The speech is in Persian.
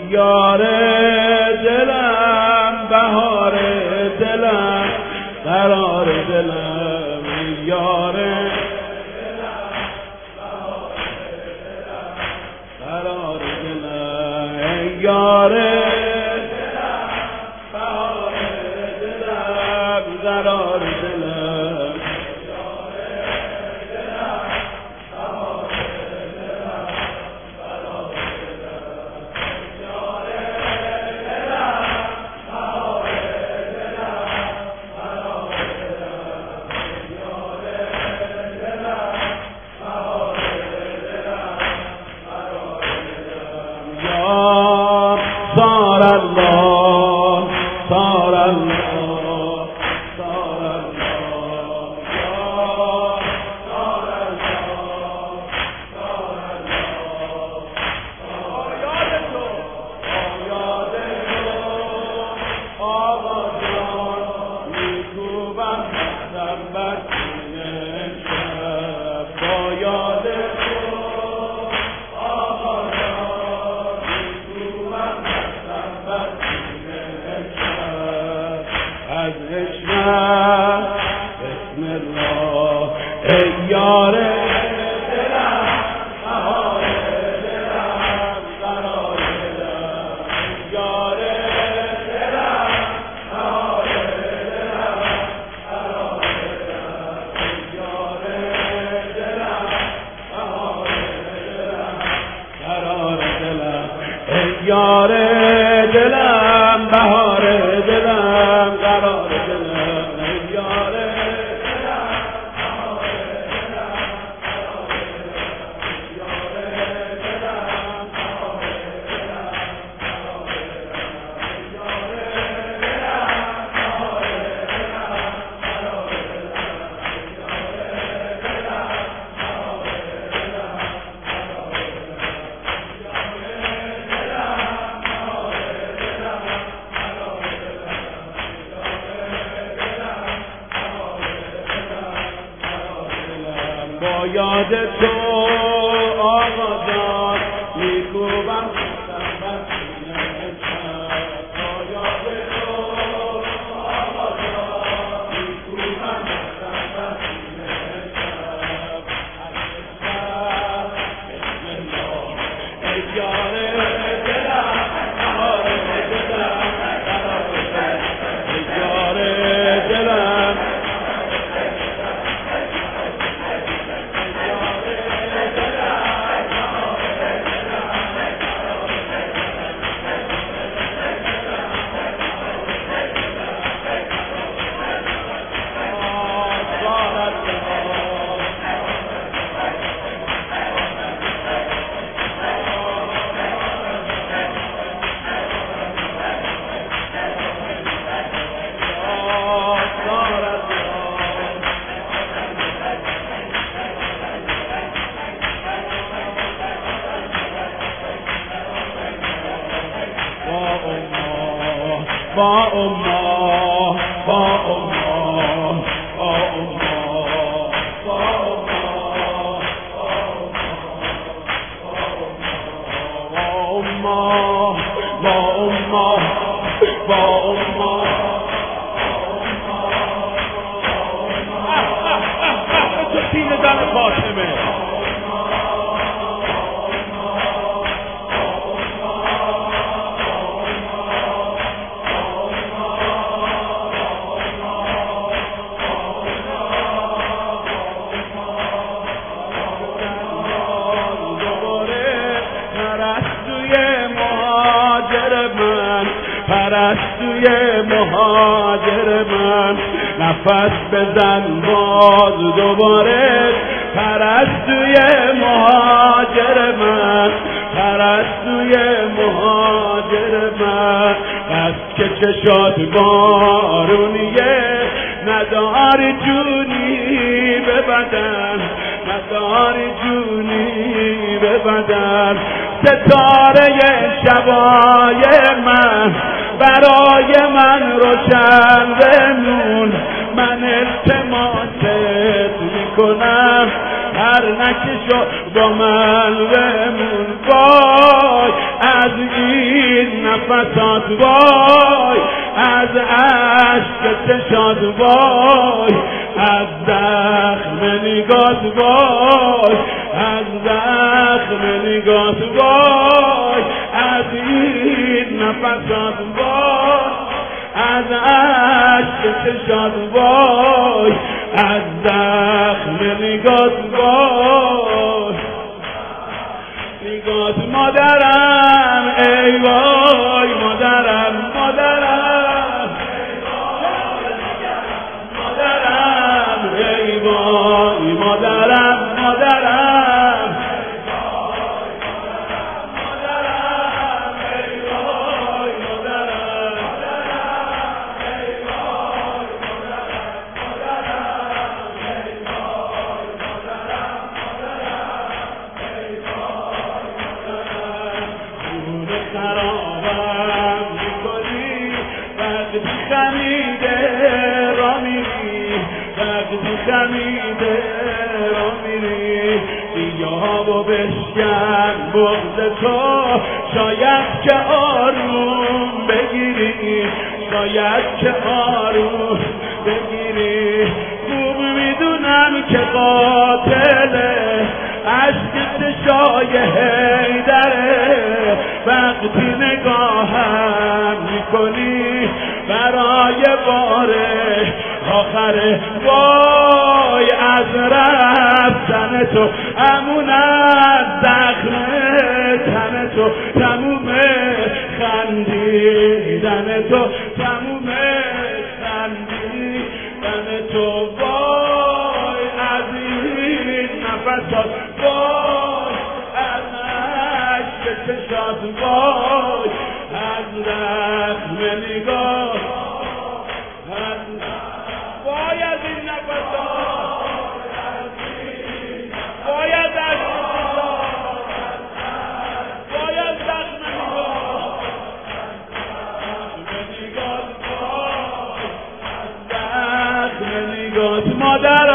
یار دلم بهار دلم قرار دلم یار قرار دلم یار دلم بهار دلم قرار دلم صار الله صار الله صار الله صار الله صار الله یاد تو آقا جان میکوبم دستم بر سینه شب با یاد تو آقا جان میکوبم دستم بر سینه شب از عشقت بسم الله ای یار دلم بهار دلم قرار دلم یار دلم بهار دلم قرار دلم یار دلم بهار دلم قرار دلم ای یار دلم بهار دلم قرار دلم ای یار با یاد تو آقا جان میکوبم دستم بر سینه شب با یاد تو آقا جان میکوبم دستم بر سینه شب از شب بسم الله ای یار دلم بهار دلم قرار دلم ای یار دلم با الله با الله با الله با الله با الله با الله با الله تو تین زن فاطمه پرستوی مهاجر من نفس بزن باز دوباره پرستوی مهاجر من پرستوی مهاجر من بس که چشات بارونیه نداری جونی به بدن نداری جونی به بدن ستاره شبای من برای من روشن بمون من التماست میکنم هر نکشو با من بمون وای از این نفسات وای، از عشق چشات وای، از زخم نگات وای، از زخم نگات وای، از این نفسات وای، از عشق چشات وای، از زخم نگات وای. نگات مادرم ای وای، مادرم مادرم مادرم ای وای، مادرم مادرم خرابم میکنی وقتی خمیده را میری، وقتی خمیده را میری. دیگه بشکن بغض تو، شاید که آروم بگیری، شاید که آروم بگیری. خوب میدونم که قاتله عشق چشای حیدره، وقتی نگاهم میکنی برای بار آخره. وای از رفتن تو امون از زخم تن تو، تموم خندیدن تو، تموم خندیدن تو. وای از این نفسات وای، از عشق چشات وای، از زخم نگاه وای، از این نفسات وای، از عشق وای، از زخم نگاه وای، از زخم نگاه مادر